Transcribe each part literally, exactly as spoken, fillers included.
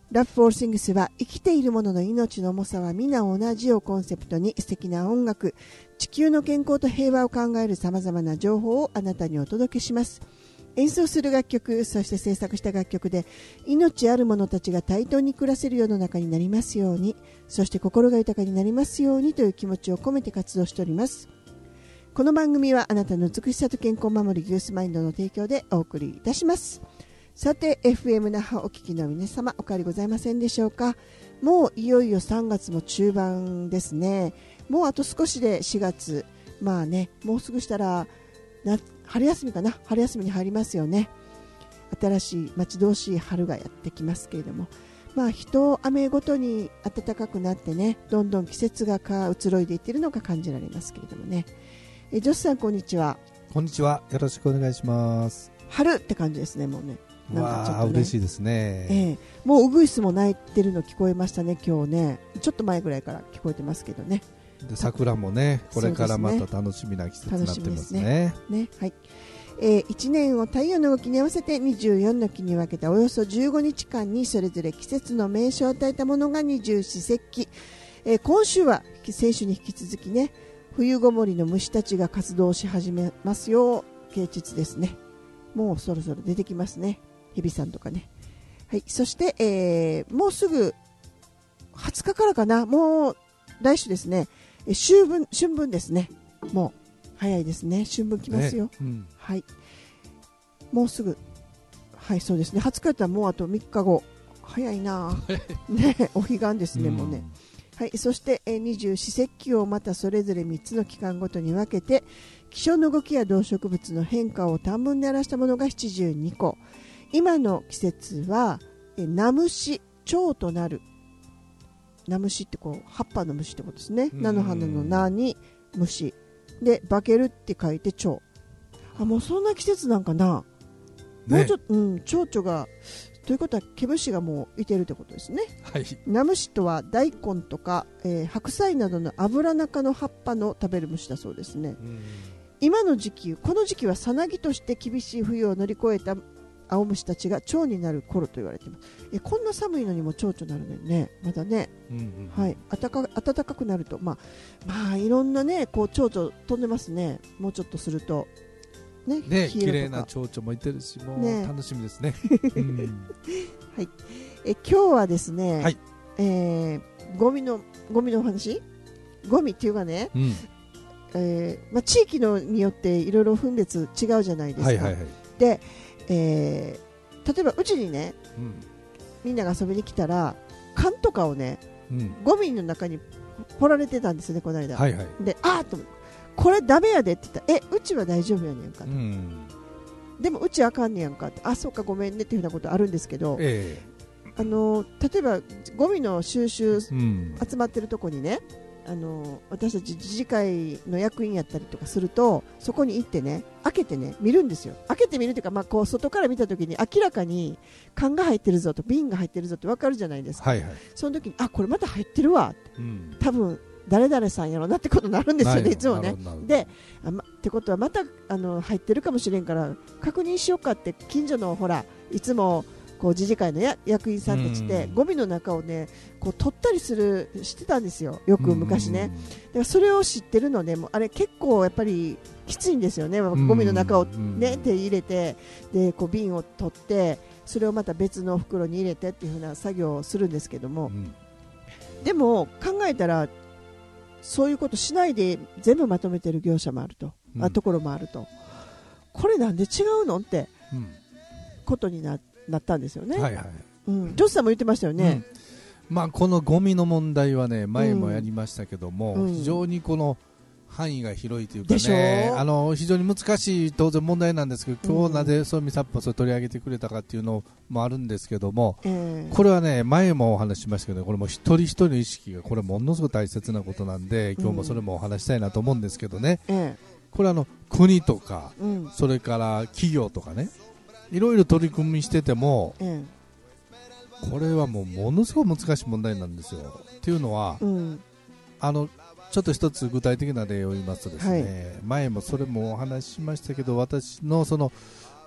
Love for Things は生きているものの命の重さは皆同じをコンセプトに素敵な音楽、地球の健康と平和を考えるさまざまな情報をあなたにお届けします。演奏する楽曲、そして制作した楽曲で命ある者たちが対等に暮らせる世の中になりますように、そして心が豊かになりますようにという気持ちを込めて活動しております。この番組はあなたの美しさと健康を守るギュースマインドの提供でお送りいたします。さて エフエム 那覇お聞きの皆様、お変わりございませんでしょうか。もういよいよさんがつも中盤ですね。もうあと少しでしがつ、まあね、もうすぐしたらな春休みかな、春休みに入りますよね。新しい待ち遠しい春がやってきますけれども、まあ一雨ごとに暖かくなってね、どんどん季節が移ろいでいっているのが感じられますけれどもね。えジョスさん、こんにちは。 こんにちは、よろしくお願いします。 春って感じですね、もうね。なんかちょっとね、 わあ、嬉しいですね。 ええ、もうウグイスも鳴いてるの聞こえましたね、今日ね。ちょっと前ぐらいから聞こえてますけどね。 で桜もね、これからまた楽しみな季節になってますね。 ねね、はい。えー、いちねんを太陽の動きに合わせてにじゅうよんの期に分けたおよそじゅうごにちかんにそれぞれ季節の名称を与えたものが二十四節気。えー、今週は先週に引き続きね、冬ごもりの虫たちが活動し始めますよ、啓蟄ですね。もうそろそろ出てきますね、ヘビさんとかね。はい、そして、えー、もうすぐはつかからかな、もう来週ですね、春分、春分ですね。もう早いですね、春分来ますよ、ね、うん、はい、もうすぐ、はい、そうですね、はつかだったらもうあとみっかご、早いなね、お彼岸ですね、うん、もうね。はい、そして二十四節気をまたそれぞれみっつの期間ごとに分けて気象の動きや動植物の変化を短文で表したものがななじゅうにこ。今の季節はナムシ、蝶となる。ナムシってこう葉っぱの虫ってことですね。菜の花の菜に虫で化けるって書いて蝶。あ、もうそんな季節なんかな、ね、もうちょっと、うん、蝶々がということは毛虫がもういてるってことですね。 はい、 ナムシとは大根とか、えー、白菜などの油中の葉っぱの食べる虫だそうですね。今の時期、この時期はさなぎとして厳しい冬を乗り越えた青虫たちが蝶になる頃と言われています。えこんな寒いのにも蝶々なるのにね、まだね、うんうん、はい、暖か、暖かくなると、まあ、まあいろんなね、こう蝶々飛んでますね。もうちょっとするとね、 ね、綺麗な蝶々もいてるし、もう楽しみですね。うん、 はい、え今日はですね、 はい、 えー、ゴミのゴミのお話、ゴミっていうかね、うん、えーまあ、地域のによっていろいろ分別違うじゃないですか。はいはいはい、で、えー、例えばうちにね、うん、みんなが遊びに来たら缶とかをね、うん、ゴミの中に掘られてたんですよね、この間。はいはい、で、あーっとこれダメやでって言ったら、えうちは大丈夫やねんかと、うん、でもうちあかんねやんかって、あそうかごめんねっていうようなことあるんですけど、えー、あの例えばゴミの収集、うん、集まってるとこにね、あの私たち自治会の役員やったりとかすると、そこに行ってね、開けてね見るんですよ。開けてみるというか、まあ、こう外から見たときに明らかに缶が入ってるぞと瓶が入ってるぞって分かるじゃないですか、はいはい、その時にあこれまた入ってるわって、うん、多分誰々さんやろなってことになるんですよね、いつもね。であ、ま、ってことはまたあの入ってるかもしれんから確認しようかって、近所のほらいつもこう自治会のや役員さんたちってゴミの中をねこう取ったりするしてたんですよ、よく昔ね。だからそれを知ってるので、もうあれ結構やっぱりきついんですよね。ゴミの中をね手入れて、でこう瓶を取ってそれをまた別の袋に入れてっていう風な作業をするんですけども、でも考えたらそういうことしないで全部まとめてる業者もあると、うん、あところもあると、これなんで違うのって、うん、ことに な, なったんですよね。はいはい、うん、ジョスさんも言ってましたよね。 うん、まあ、このゴミの問題はね前もやりましたけども、うん、非常にこの範囲が広いというかね、あの非常に難しい当然問題なんですけど、今日なぜそうみさっぱそれ取り上げてくれたかっていうのもあるんですけども、えー、これはね前もお話ししましたけど、これも一人一人の意識がこれものすごく大切なことなんで、今日もそれもお話したいなと思うんですけどね、うん、これはあの国とか、うん、それから企業とかね、いろいろ取り組みしてても、うん、これはもうものすごく難しい問題なんですよ。っていうのは、うん、あのちょっと一つ具体的な例を言いますとですね、はい、前もそれもお話ししましたけど、私のその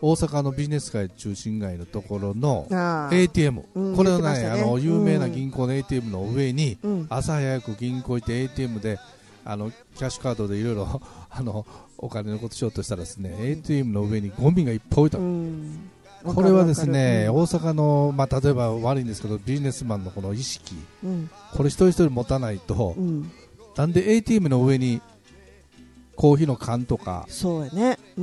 大阪のビジネス街中心街のところの エーティーエム、うん、これは ね, ねあの有名な銀行の エーティーエムの上に、うん、朝早く銀行行って エーティーエム であのキャッシュカードでいろいろお金のことしようとしたらですね、うん、エーティーエム の上にゴミがいっぱい置いた、うん、これはですね、うん、大阪の、まあ、例えば悪いんですけどビジネスマンのこの意識、うん、これ一人一人持たないと、うん、なんで エーティーエム の上にコーヒーの缶とかそうやね、うん、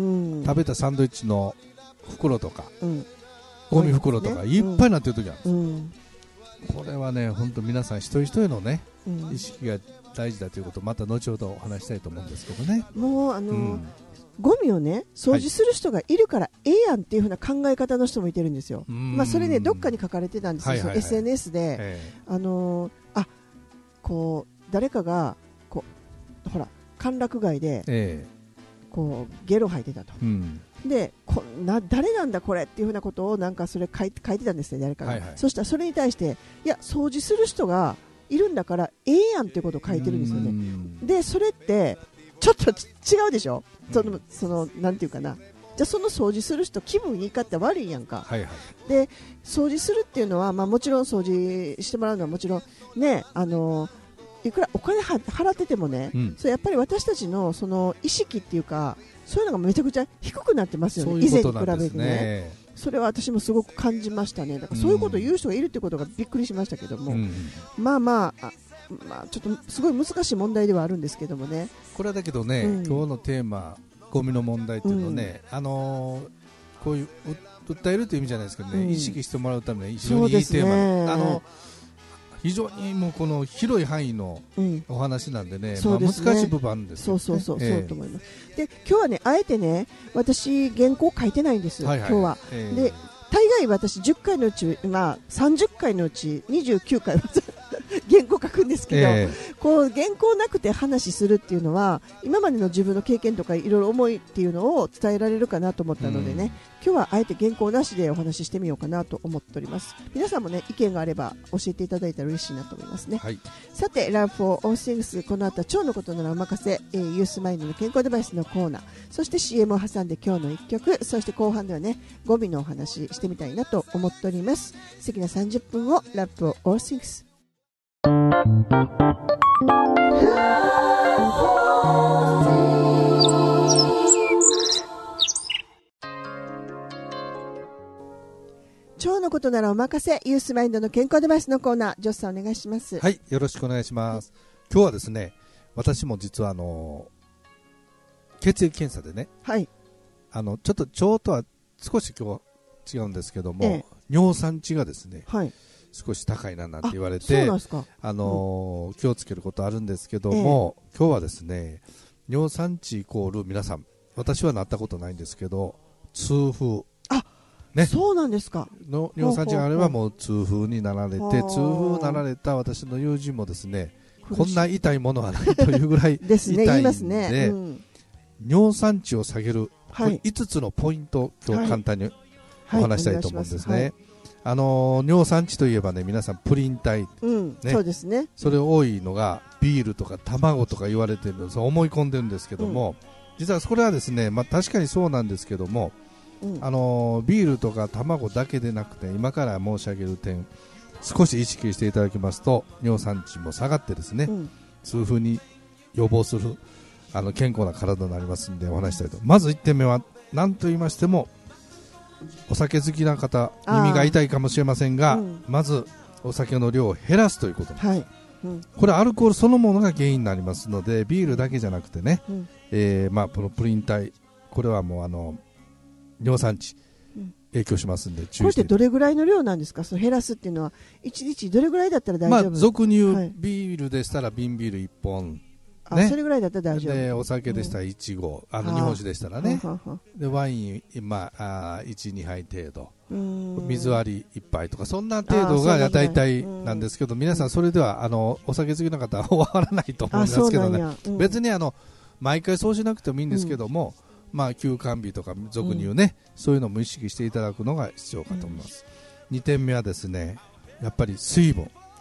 食べたサンドイッチの袋とか、うん、ゴミ袋とかいっぱいになってる時あるんです、うん、これはね本当皆さん一人一人のね、うん、意識が大事だということをまた後ほどお話したいと思うんですけどね。 もうあの、うん、ゴミをね掃除する人がいるからええやんっていう風な考え方の人もいてるんですよ。まあ、それねどっかに書かれてたんですよ、はいはいはい、エスエヌエス で、えー、あのー、あこう誰かがこうほら歓楽街で、えー、こうゲロ吐いてたと、うん、でこんな誰なんだこれっていうふうなことをなんかそれ書いて、書いてたんですね誰かが、はいはい、そしたらそれに対していや掃除する人がいるんだからええやんっていうことを書いてるんですよね。でそれってちょっと違うでしょ、そのそのなんていうかな、じゃあその掃除する人気分いいかって悪いやんか、はいはい、で掃除するっていうのは、まあ、もちろん掃除してもらうのはもちろんねあのいくらお金は払っててもね、うん、それやっぱり私たちのその意識っていうかそういうのがめちゃくちゃ低くなってますよね、以前に比べてね。それは私もすごく感じましたね。だからそういうことを言う人がいるってことがびっくりしましたけども、うん、まあまあ、あまあちょっとすごい難しい問題ではあるんですけどもね。 これはだけどね、うん、今日のテーマゴミの問題っていうのはね、うん、あのー、こういう訴えるという意味じゃないですけどね、うん、意識してもらうために非常にいいテーマ、ね、あの非常にもうこの広い範囲のお話なんでね、うん、まあ、難しい部分あるんですよ、ね、 そうそうそう、えー、そうと思います。で今日はねあえてね私原稿書いてないんです、はいはい、今日は、えー、で大概私じゅっかいのうち、まあ、さんじゅっかいのうちにじゅうきゅうかいは原稿書くんですけど、えー、こう原稿なくて話するっていうのは今までの自分の経験とかいろいろ思いっていうのを伝えられるかなと思ったのでね、うん、今日はあえて原稿なしでお話ししてみようかなと思っております。皆さんもね意見があれば教えていただいたら嬉しいなと思いますね、はい、さて Love for All Things この後は腸のことならお任せ、えー、ユースマインドの健康デバイスのコーナー、そして シーエム を挟んで今日のいっきょく、そして後半ではねゴミのお話してみたいなと思っております。素敵なさんじゅっぷんを Love for All Things。腸のことならお任せ、ユースマインドの健康デバイスのコーナー、ジョスさんお願いします。 はい、よろしくお願いします。今日はですね、私も実はあの血液検査でね、はい、あのちょっと腸とは少し今日は違うんですけども、ええ、尿酸値がですね、はい、少し高いななんて言われて、あ、あのーうん、気をつけることあるんですけども、ええ、今日はですね尿酸値イコール皆さん私はなったことないんですけど痛風、 あ、ね、そうなんですか。 の尿酸値があればもう痛風になられて、痛風になられた私の友人もですねこんな痛いものはないというぐらい痛いんでですね、言いますね、うん、尿酸値を下げる、はい、いつつのポイントを今日簡単にお話したいと思うんですね、はいはい、あのー、尿酸値といえばね皆さんプリン体、 うんね、そうですね、 それ多いのがビールとか卵とか言われてるのそう思い込んでるんですけども、うん、実はこれはですね、まあ、確かにそうなんですけども、うん、あのー、ビールとか卵だけでなくて今から申し上げる点少し意識していただきますと尿酸値も下がってですね、うん、痛風に予防するあの健康な体になりますのでお話したいと。まずいってんめは何と言いましてもお酒好きな方耳が痛いかもしれませんが、うん、まずお酒の量を減らすということです、はい、うん、これアルコールそのものが原因になりますのでビールだけじゃなくてね、うん、えーまあ、このプリン体これはもうあの尿酸値影響しますんで注意して。 これってどれぐらいの量なんですか、その減らすっていうのはいちにちどれぐらいだったら大丈夫、 まあ、俗に言う、はい、ビールでしたら瓶ビールいっぽん、 ね、あそれぐらいだったら大丈夫で、お酒でしたらいちごう、うん、あの日本酒でしたらね、はははでワイン、まあ、いち、にはい程度、水割りいっぱいとかそんな程度が大体なんですけど、皆さんそれではあのお酒好きな方は分からないと思いますけどね、うん、別にあの毎回そうしなくてもいいんですけども、うん、まあ、休肝日とか俗に言うね、うん、そういうのも意識していただくのが必要かと思います、うん、にてんめはですねやっぱり水分、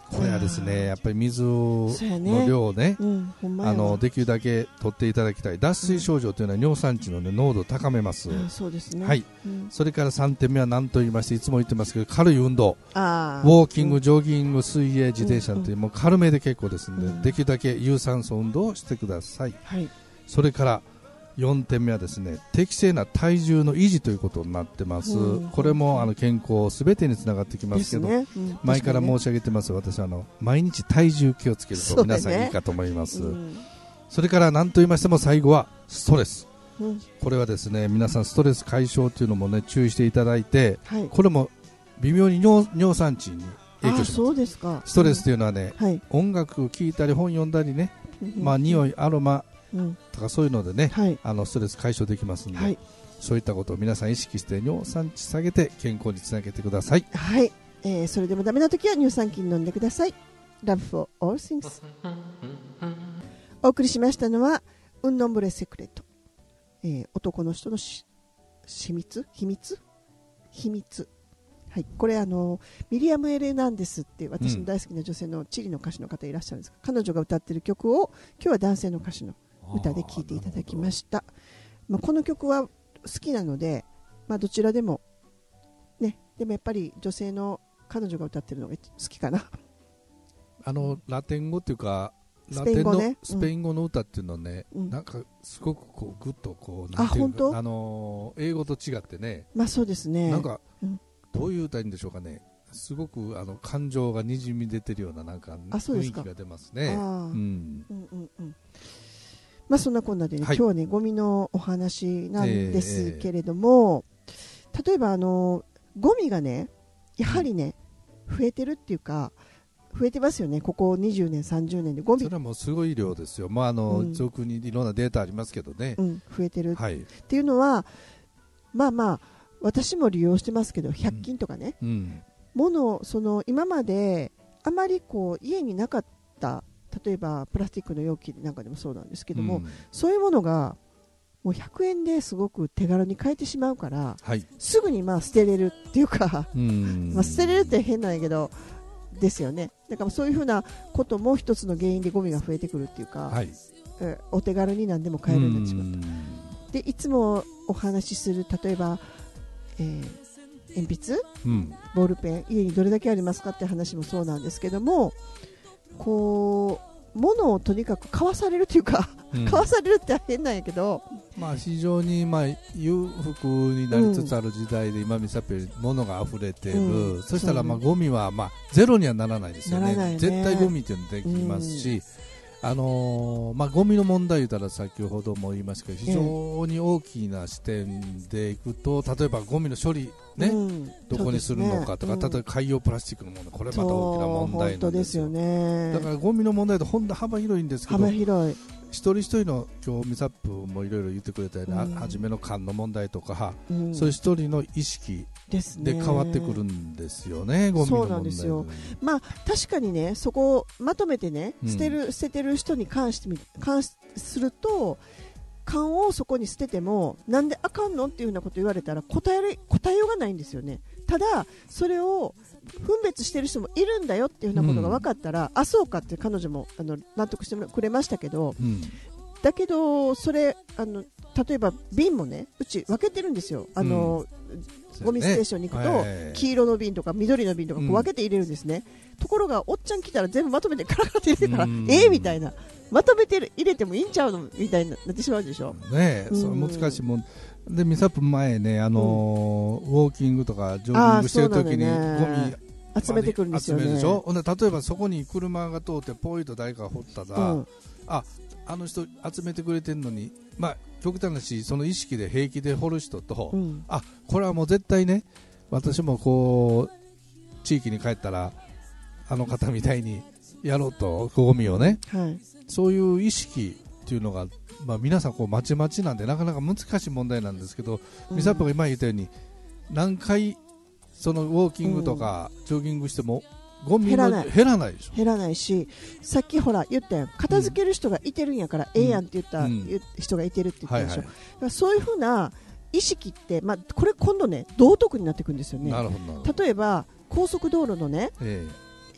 これはですね、やっぱり水の量をね、うんうん、あのできるだけ取っていただきたい。脱水症状というのは尿酸値の、ね、濃度を高めます、 うん、そうですね、 はい、うん、それからさんてんめは何と言いまして、いつも言ってますけど、軽い運動、 あウォーキング、ジョギング、水泳、自転車という、もう軽めで結構ですので、うん、できるだけ有酸素運動をしてください、 はい、 それからよんてんめはですね、適正な体重の維持ということになってます、うん、これもあの健康すべてにつながってきますけど、 ねうん、 前から申し上げてます、私はあの毎日体重気をつけると皆さんいいかと思います、 そ,、ねうん、それから何と言いましても最後はストレス、うん、これはですね、皆さんストレス解消というのもね注意していただいて、はい、これも微妙に 尿, 尿酸値に影響します。 そうですか。 ストレスというのはね、 うんはい、 音楽を聴いたり本読んだりね、まあ匂い、アロマとかそういうのでね、はい、あのストレス解消できますので、はい、そういったことを皆さん意識して尿酸値下げて健康につなげてください。 はい、えー、それでもダメな時は乳酸菌飲んでください。 Love for all things お送りしましたのはウンノンブレセクレット、えー、男の人のし秘密秘密秘密、はい、これあのミリアム・エレナンデスっていう私の大好きな女性のチリの歌手の方いらっしゃるんですが、彼女が歌っている曲を今日は男性の歌手の歌で聴いていただきました。まあ、この曲は好きなので、まあ、どちらでもね、でもやっぱり女性の彼女が歌ってるのが好きかな。 あのラテン語っていうかラテンのスペイン語の歌っていうのはね、うん、なんかすごくこうグッとこうなんていうか、あの英語と違ってね、 まあそうですね、 なんかどういう歌いんでしょうかね、すごくあの感情がにじみ出てるようななんか雰囲気が出ますね。うんうんうんうん、まあ、そんなこんなで、ねはい、今日はねゴミのお話なんですけれども、えー、例えばあのゴミがねやはりね、うん、増えてるっていうか増えてますよね、ここにじゅうねんさんじゅうねんでゴミ、 それはもうすごい量ですよ、まああのうん、上空にいろんなデータありますけどね、 うん、増えてる、はい、っていうのはまあまあ私も利用してますけどひゃく均とかね、うんうん、物その今まであまりこう家になかった例えばプラスチックの容器なんかでもそうなんですけども、うん、そういうものがもうひゃくえんですごく手軽に買えてしまうから、はい、すぐにまあ捨てれるっていうかうんまあ捨てれるって変なんやけどですよね。だからそういうふうなことも一つの原因でゴミが増えてくるっていうか、はい、お手軽に何でも買えるようになってしまう。でいつもお話しする例えば、えー、鉛筆、うん、ボールペン家にどれだけありますかって話もそうなんですけども、こう物をとにかく買わされるというか、うん、買わされるって変なんやけど、 まあ、非常にまあ裕福になりつつある時代で、うん、今見さっぺ物が溢れている、うん、そしたらまあゴミはまあゼロにはならないですよ ね, ね絶対ゴミっていうのできますし、うんあのーまあ、ゴミの問題言ったら先ほども言いましたけど非常に大きな視点でいくと、例えばゴミの処理、ねうん、どこにするのかとか、ねうん、例えば海洋プラスチックの問題、これまた大きな問題なんですよ。 本当ですよね。 だからゴミの問題って本当幅広いんですけど、 幅広い一人一人の今日ミサップもいろいろ言ってくれたように、うん、初めの缶の問題とか、うん、そういう一人の意識で変わってくるんですよね、ゴミの問題。そうなんですよ。 まあ確かにね、そこをまとめてね、捨てる、うん、捨ててる人に関してみ関すると、缶をそこに捨ててもなんであかんのっていうようなこと言われたら答える答えようがないんですよね。ただそれを分別してる人もいるんだよっていうようなことが分かったら、うん、あそうかって彼女もあの納得してくれましたけど、うん、だけどそれあの例えば瓶もねうち分けてるんですよ。あの、うん、ゴミステーションに行くと、ね、黄色の瓶とか緑の瓶とかこう分けて入れるんですね、うん、ところがおっちゃん来たら全部まとめてカラカラって入れてから、うん、えーみたいな、まとめてる入れてもいいんちゃうのみたいになってしまうでしょね。うん、そ難しいもんで、ミサップ前ね、あのーうん、ウォーキングとかジョギングしてるときにゴミ集めてくるんですよね。 集めるでしょ。ほんで例えばそこに車が通ってポイと誰かが掘ったら、うん、ああの人集めてくれてるのに、まあ極端なしその意識で平気で掘る人と、うん、あこれはもう絶対ね私もこう地域に帰ったらあの方みたいにやろうとゴミをね、はい、そういう意識っていうのが、まあ、皆さんこうまちまちなんでなかなか難しい問題なんですけど、うん、ミサップが今言ったように何回そのウォーキングとかジョギングしてもゴミが減らないでしょ。 減らないし、さっきほら言ったよ、片付ける人がいてるんやから、うん、ええやんって言った、うん、人がいてるって言ったでしょ、はいはい、だからそういうふうな意識って、まあ、これ今度ね道徳になってくるんですよね。なるほど。例えば高速道路のね、えー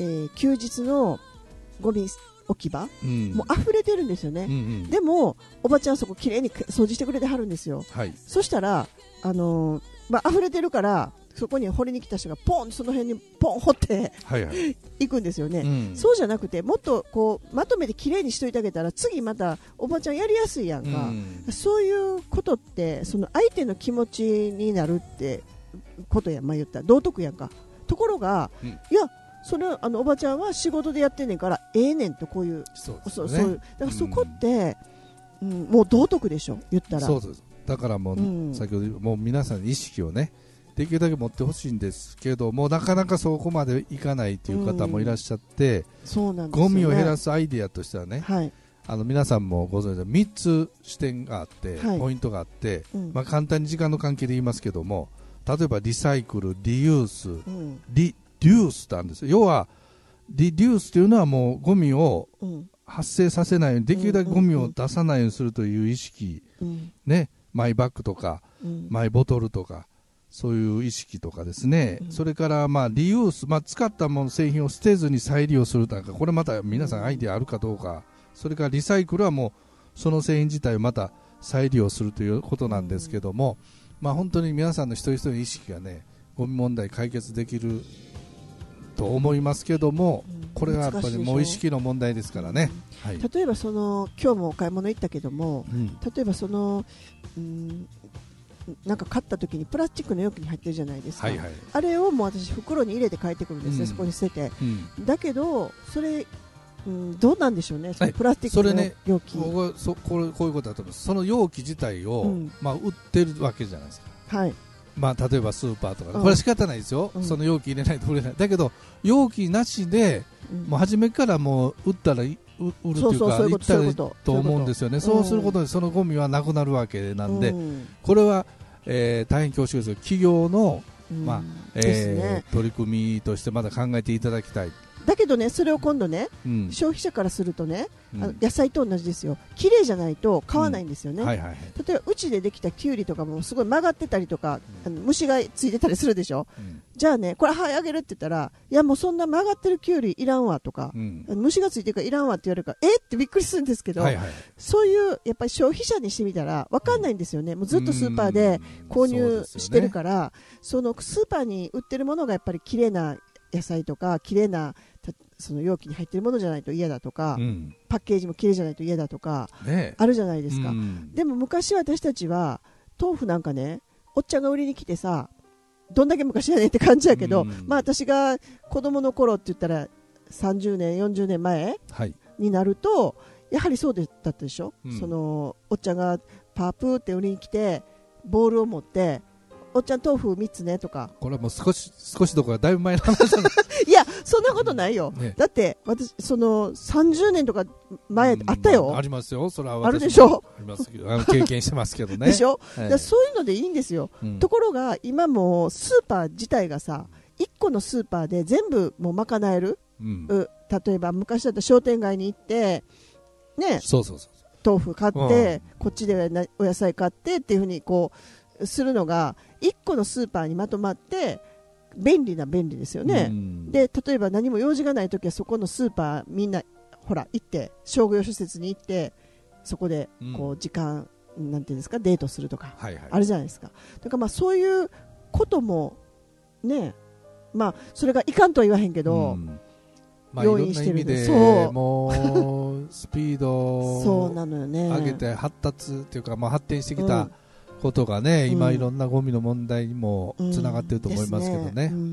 えー、休日のゴミ置き場、うん、もう溢れてるんですよね、うんうん、でもおばちゃんそこきれいに掃除してくれてはるんですよ、はい、そしたら、あのーまあ、溢れてるからそこに掘りに来た人がポンその辺にポン掘って、はいはい、行くんですよね、うん、そうじゃなくてもっとこうまとめてきれいにしといてあげたら次またおばちゃんやりやすいやんか、うん、そういうことってその相手の気持ちになるってことや、まあ、言ったら道徳やんか。ところが、うん、いやそれあのおばちゃんは仕事でやってんねんからええねんとこういうそうですね、そうそういうだからそこって、うんうん、もう道徳でしょ言ったら。そうですだからもう、うん、先ほどもう皆さん意識をねできるだけ持ってほしいんですけどもなかなかそこまでいかないという方もいらっしゃって、うんそうなんですよね、ゴミを減らすアイデアとしてはね、はい、あの皆さんもご存知のみっつ視点があって、はい、ポイントがあって、うんまあ、簡単に時間の関係で言いますけども例えばリサイクル、リユース、うん、リデュースってあるんですよ。要はリデュースというのはもうゴミを発生させないようにできるだけゴミを出さないようにするという意識、うんね、マイバッグとか、うん、マイボトルとかそういう意識とかですね、うん、それからまあリユース、まあ、使ったもの製品を捨てずに再利用するとかこれまた皆さんアイデアあるかどうか、それからリサイクルはもうその製品自体をまた再利用するということなんですけども、うんまあ、本当に皆さんの一人一人の意識がねゴミ問題解決できると思いますけども、うん、これはやっぱりもう意識の問題ですからね、うんはい、例えばその今日もお買い物行ったけども、うん、例えばその、うんなんか買った時にプラスチックの容器に入ってるじゃないですか、はいはい、あれをもう私袋に入れて帰ってくるんですね、うん、そこに捨てて、うん、だけどそれ、うん、どうなんでしょうねそのプラスチックの容器、はい、それねそこれこういうことだと思います。その容器自体を、うんまあ、売ってるわけじゃないですか、はいまあ、例えばスーパーとか、うん、これは仕方ないですよ、うん、その容器入れないと売れないだけど容器なしで、うん、もう初めからもう売ったら売るというか売ったらと思うんですよね。そうすることでそのゴミはなくなるわけなんで、うん、これは、えー、大変恐縮ですけど企業の、うんまあえーね、取り組みとしてまだ考えていただきたい。だけどねそれを今度ね、うん、消費者からするとね、うん、あの野菜と同じですよ。綺麗じゃないと買わないんですよね、うんはいはいはい、例えばうちでできたキュウリとかもすごい曲がってたりとか、うん、あの虫がついてたりするでしょ、うん、じゃあねこれはいあげるって言ったらいやもうそんな曲がってるキュウリいらんわとか、うん、虫がついてるからいらんわって言われるからえってびっくりするんですけど、はいはい、そういうやっぱり消費者にしてみたら分かんないんですよね。もうずっとスーパーで購入してるから、そのスーパーに売ってるものがやっぱり綺麗な野菜とか綺麗なその容器に入っているものじゃないと嫌だとか、うん、パッケージも綺麗じゃないと嫌だとか、ね、あるじゃないですか、うん、でも昔私たちは豆腐なんかねおっちゃんが売りに来てさどんだけ昔やねんって感じやけど、うん、まあ私が子供の頃って言ったらさんじゅうねんよんじゅうねんまえ、はい、になるとやはりそうだったでしょ、うん、そのおっちゃんがパープーって売りに来てボールを持っておっちゃん豆腐みっつねとか。これはもう少し少しどころかだいぶ前の話だいやそんなことないよ、ね、だって私そのさんじゅうねんとか前あったよ、まあ、ありますよそれは私もあるでしょありますけどあの経験してますけどねでしょ、はい、だそういうのでいいんですよ、うん、ところが今もスーパー自体がさいっこのスーパーで全部もう賄える、うん、例えば昔だったら商店街に行ってねそうそうそう豆腐買って、うん、こっちでお野菜買ってっていう風にこうするのがいっこのスーパーにまとまって便利な便利ですよね、うん、で例えば何も用事がないときはそこのスーパーみんなほら行って商業施設に行ってそこでこう時間、うん、なんていうんですかデートするとか、はいはい、あるじゃないですか。だからまあそういうこともねまあそれがいかんとは言わへんけど、うんまあ、用意してるんで、そうもうスピードを上げて発達っていうか、まあ、発展してきたことがね、うん、今いろんなゴミの問題にもつながっていると思いますけどね、うんうん、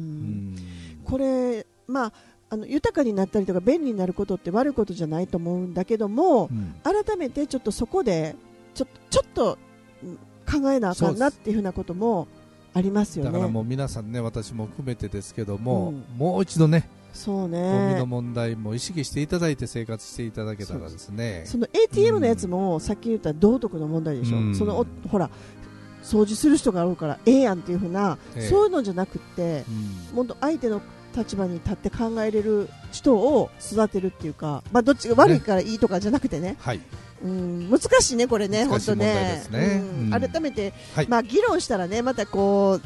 これ、まあ、あの豊かになったりとか便利になることって悪いことじゃないと思うんだけども、うん、改めてちょっとそこでちょ、ちょっと考えなあかんなっていうふうなこともありますよね。だからもう皆さんね私も含めてですけども、うん、もう一度ねそうね、ゴミの問題も意識していただいて生活していただけたらですね。 そ, その エーティーエム のやつも、うん、さっき言った道徳の問題でしょ、うん、そのほら掃除する人があるからええやんっていう風な、ええ、そういうのじゃなくって、うん、もっと相手の立場に立って考えれる人を育てるっていうか、まあ、どっちが悪いからいいとかじゃなくてね、はいうん、難しいねこれね本当ね、うん、改めて、はいまあ、議論したらねまたこう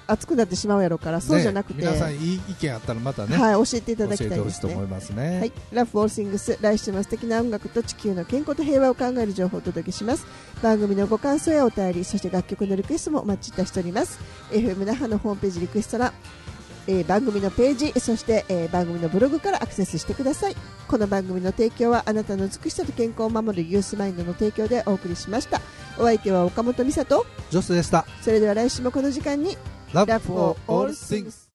熱くなってしまうやろうから、そうじゃなくて、 ね、皆さんいい意見あったらまたね、 はい、教えていただきたいですね。 教えてほしいと思いますね。 はい、ラフ・オール・シングス、来週も素敵な音楽と地球の健康と平和を考える情報をお届けします。番組のご感想やお便り、そして楽曲のリクエストもお待ちいたしております。 エフエム 那覇のホームページリクエスト欄、えー、番組のページ、そして、えー、番組のブログからアクセスしてください。この番組の提供はあなたの美しさと健康を守るユースマインドの提供でお送りしました。お相手は岡本美里、 ジョスでした。 それでは来週もこの時間に Love for all things